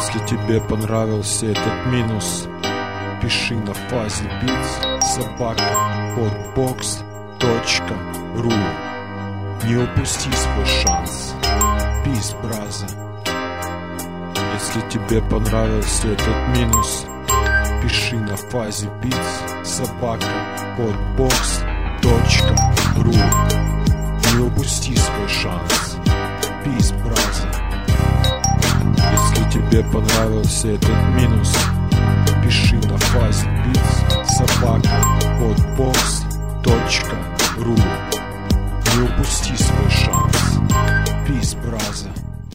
Если тебе понравился этот минус, пиши на fazibeats@podbox.ru. Не упусти свой шанс. Peace, brother. Если тебе понравился этот минус, пиши на fazibeats@podbox.ru. Не упусти свой шанс. Peace, brother. Если тебе понравился этот минус, пиши на fazibeats@podbox.ru.